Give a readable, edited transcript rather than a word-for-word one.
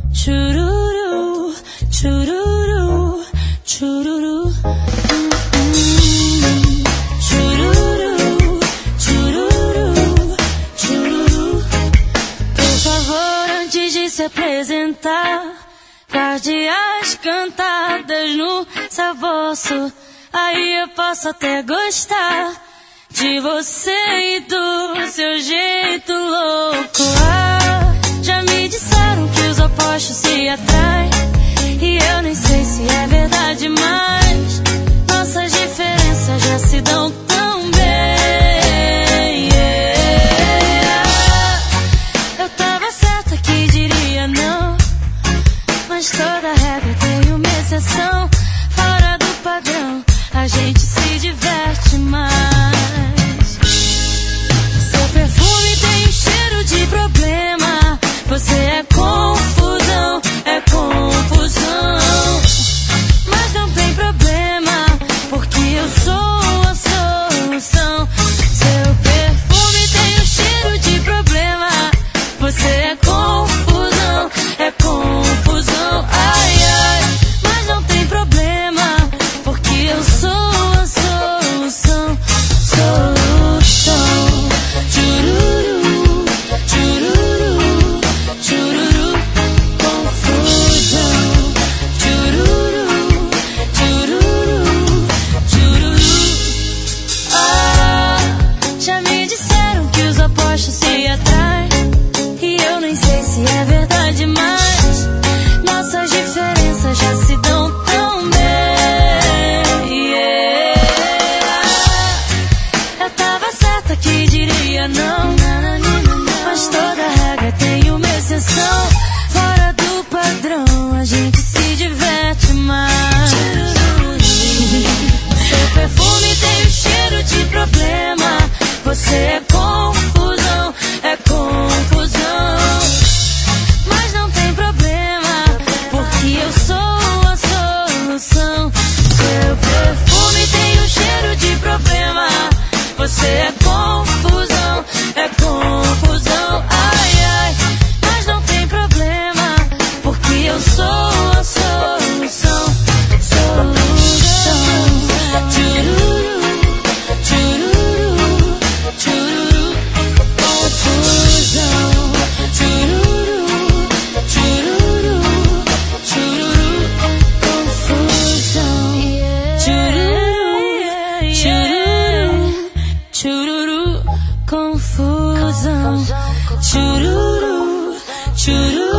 Chururu, chururu, chururu. Chururu, chururu, chururu. Por favor, antes de se apresentar, guarde as cantadas no seu bolso. Aí eu posso até gostar de você e do seu jeito louco. Ah, já me disseram que os opostos se atraem, e eu nem sei se é verdade, mas nossas diferenças já se dão tão bem. Eu tava certa que diria não, mas toda regra tem uma exceção. Fora do padrão, a gente se diverte mais. Seu perfume tem um cheiro de problema. Você é confusão, é confusão. Mas não tem problema, porque eu sou a solução. Seu perfume tem um cheiro de problema. Você é confusão, é confusão. Ai, ai, mas não tem problema, porque eu sou a solução. Solução. Chururu, chururu, chururu, confusão. Chururu, chururu, chururu. Ah, já me disseram que os opostos se atraem, e eu nem sei se é verdade, mas nossas diferenças já se dão tão bem. Eu tava certa que diria não, mas toda regra tem uma exceção. Fora do padrão, a gente se diverte mais. Seu perfume tem um cheiro de problema. Você é confusão, é confusão. Mas não tem problema, porque eu sou a solução. Seu perfume tem um cheiro de problema. Você é confusão, é confusão. Ai, ai, mas não tem problema, porque eu sou a solução. Solução. Chururu, chururu, chururu, confusão. Chururu, chururu, chururu, confusão. Chururu, chururu, chururu, confusão. Chururu, chururu.